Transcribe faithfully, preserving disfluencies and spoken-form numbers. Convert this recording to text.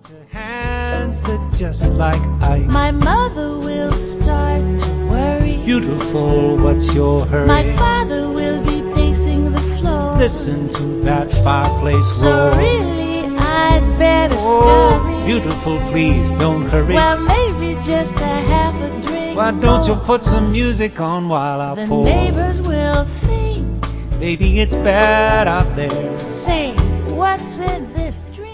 Your hands that just like ice. My mother will start to worry. Beautiful, what's your hurry? My father will be pacing the floor. Listen to that fireplace so roar. So really I'd better oh, scurry. Beautiful, please don't hurry. Well, maybe just a half a drink. Why don't more. you put some music on while I the pour? The neighbors will think maybe it's bad out there. Say, what's in this drink?